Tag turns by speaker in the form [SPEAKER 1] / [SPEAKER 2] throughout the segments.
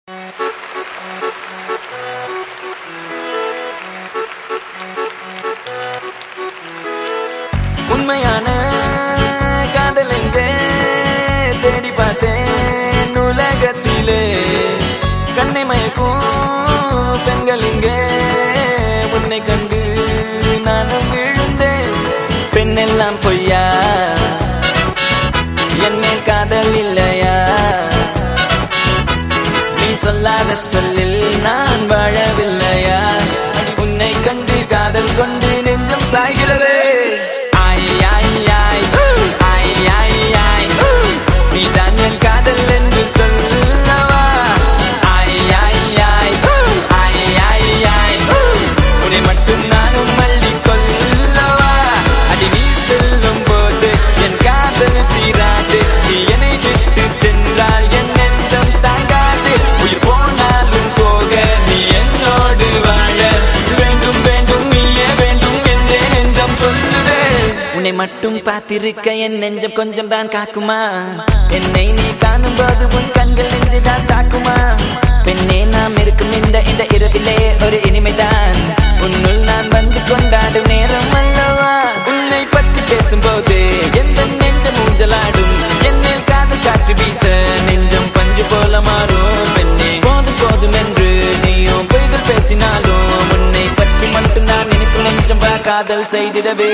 [SPEAKER 1] உண்மையான காதல் எங்கே தேடி பார்த்தேன் உலகத்திலே கண்ணை மயக்கும் பெண்கள் இங்கே உன்னை கண்டு நானும் விழுந்தேன். பெண்ணெல்லாம் பொய்யா, என் மேல் காதல் இல்லையா? நீ சொல்லாத சொல்லில் நான் வாழவில்லையா? உன்னை கண்டு காதல் கொண்டு நெஞ்சம் சாய்கிறது. நீ தான் என் காதல் என்று சொல்லவா? உன்னை மட்டும் நானும் மல்லிக் கொள்ளவா? அடி நீ செல்லும் போது என் காதல் தீராது. நீ என்னை விட்டு சென்றால் என் நெஞ்சம் தாங்காது. உயிர் போனாலும் போக நீ என்னோடு வாழ வேண்டும் வேண்டும், நீயே வேண்டும் என்றே நெஞ்சம் சொல்லுதே. உன்னை மட்டும் பார்த்திருக்க என் நெஞ்சம் கொஞ்சம் தான் காக்குமா? என்னை நீ காணும் போது உன் கண்கள் நெஞ்சு தான் தாக்குமா? பெண்ணே நாம் இருக்கும் இந்த இரவிலே ஒரு இனிமைதான் உன்னுள் நான் வந்து கொண்டாடும் நேரம் அல்லவா? உன்னை பற்றி பேசும்போது எந்த நெஞ்சம் ஊஞ்சலாடும். என்னில் காதல் காற்று வீச நெஞ்சம் பஞ்சு போல மாறும். பெண்ணே போதும் போதும் என்று நீயும் பொய்கள் பேசினாலும் உன்னை பற்றி மட்டும் நான் நினைக்கும் நெஞ்சம் காதல் செய்திடவே.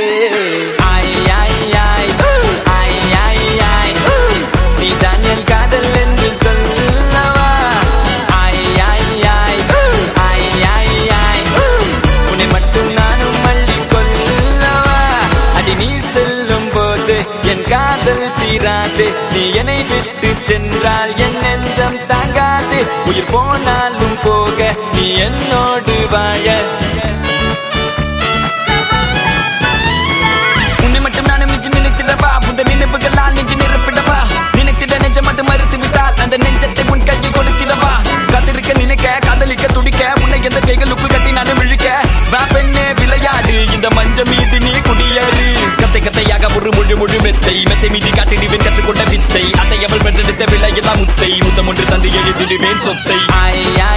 [SPEAKER 1] நீ தான் என் காதல் என்று சொல்லவா? உன்னை மட்டும் நானும் மல்லிக் கொள்ளவா? அடி நீ செல்லும் போது என் காதல் தீராது. நீ என்னை விட்டு சென்றால் என் நெஞ்சம் தாங்காது. உயிர் போனாலும் போக நீ என்னோடு வாழ. உன்னை மட்டும் நானும் நெஞ்சு நினைத்திடவா? புத நினைவுகளால் நெஞ்சு நிரப்பிடவா? நினைத்திட நெஞ்சம் மட்டும் மறுத்து விட்டால் அந்த நெஞ்சத்தை உன் கையில் கொடுத்திடவா? காத்திருக்க நினைக்க காதலிக்க துடிக்க உன்னை எந்த கைகளுக்குள் கட்டி நானும் இழுக்க. பெண்ணே விளையாடு இந்த மஞ்சள் மீது நீ குடியேறு. கத்தை கத்தையாக ஒரு முழு மெத்தை மீதி காட்டிடுவேன் கற்றுக்கொண்ட வித்தை. அதை அவள் பெற்றெடுத்த விலையெல்லாம் முத்தை முத்தம் ஒன்று தந்து எழுதிடுவேன் சொத்தை.